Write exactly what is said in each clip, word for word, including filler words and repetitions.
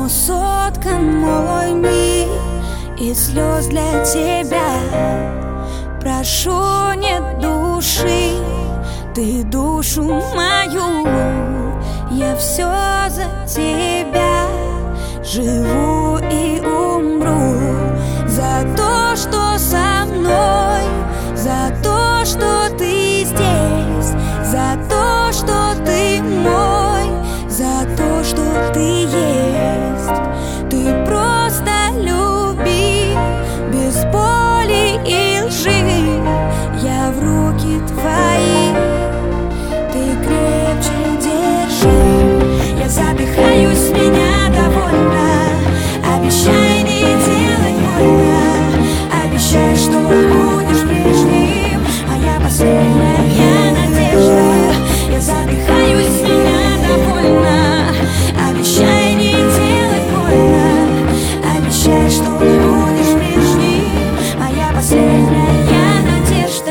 но соткан мой мир из слез для тебя. Прошу, нет души, ты душу мою, я все за тебя живу и умру. За то, что со мной, за то, что ты здесь, за то, что ты мой, за то, что ты есть. Ты просто люби, без боли и лжи. Я в руки твои, ты крепче держи. Я задыхаюсь, меня довольно. Обещай не делать больно. Обещай, что будешь прежним, а я последняя надежда. Я задыхаюсь, меня довольно. Обещай не делать больно. Обещай, что будешь прежним, а я последняя надежда.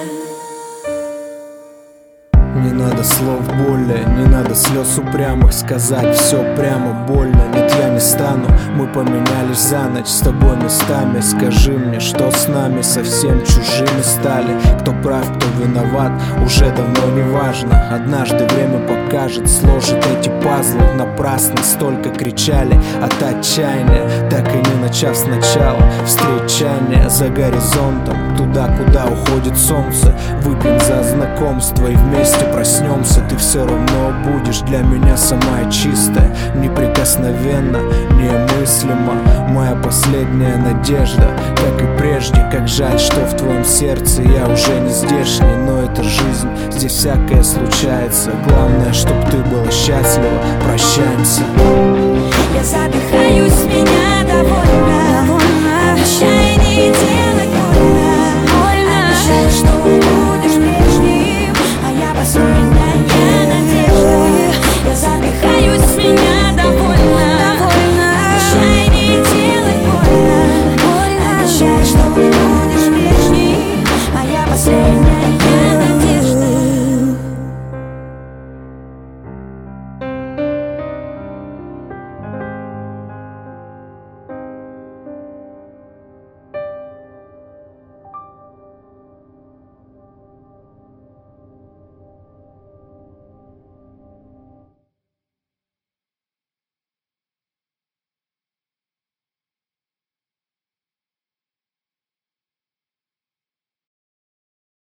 Не надо слов боли, не надо слез упрямых. Сказать все прямо больно, нет, я не стану. Мы поменялись за ночь с тобой местами. Скажи мне, что с нами совсем чужими стали. Кто прав, кто виноват, уже давно не важно. Однажды время покажет, сложит эти пазлы. Напрасно столько кричали от отчаяния, так и не начав сначала встречание за горизонтом, туда, куда уходит солнце. Выпьем за знакомство и вместе проснемся. Ты все равно будешь для меня самая чистая, неприкосновенно, немыслимо, моя последняя надежда. Как и прежде, как жаль, что в твоем сердце я уже не здешний. Но это жизнь, здесь всякое случается. Главное, чтоб ты была счастлива. Прощаемся. Я задыхаюсь, меня